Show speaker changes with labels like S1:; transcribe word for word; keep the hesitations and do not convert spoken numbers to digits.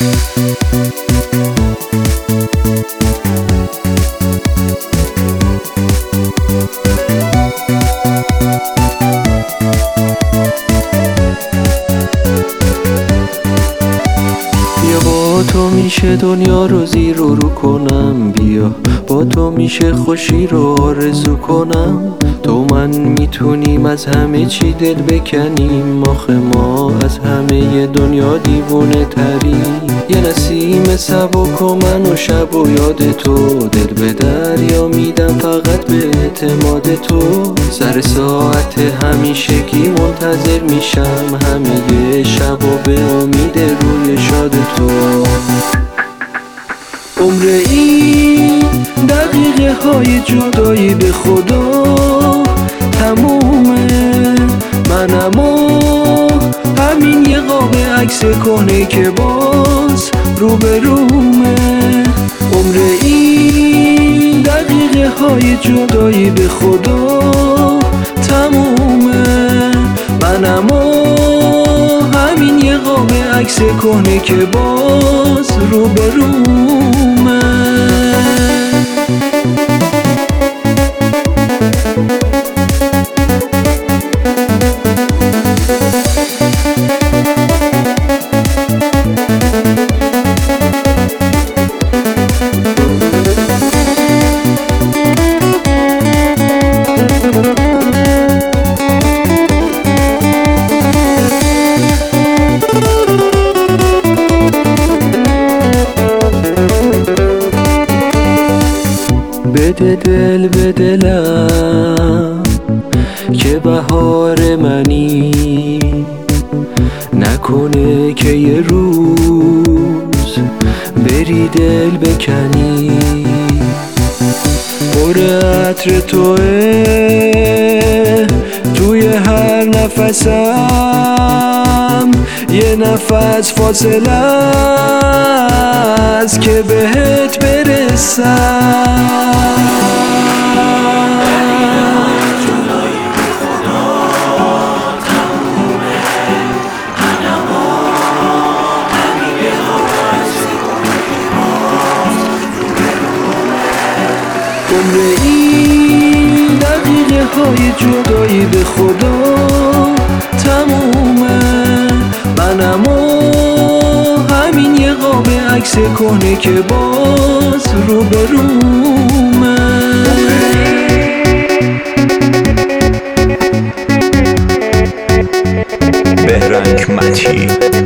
S1: با تو میشه دنیا رو زیر و رو کنم، بیا با تو میشه خوشی رو آرزو کنم. تو من میتونیم از همه چی دل بکنیم، آخه ما از همه دنیا دیوونه تریم. یه نسیم سبک و من و شب و یاد تو، دل به دریا میدم فقط به اعتماد تو. سر ساعت همیشگی منتظر میشم همه شب و به امید روی شاد تو. عمر این دقیقه های جدایی به خدا تمومه، منم و همین یه قاب عکس کهنه که باز روبرومه. عمر این دقیقه های جدایی به خدا تمومه، منم و همین یه قاب عکس کهنه که باز روبرومه. بده دل به دلم که بهار منی، نکنه که یه روز بری دل بکنی. پر عطر توه توی هر نفسم، یه نفس فاصله است که بهت برسم. عمر این دقیقه های جدایی به خدا تمومه، منم و همین یه قاب عکس کهنه که باز روبرومه.
S2: بهرنگ متی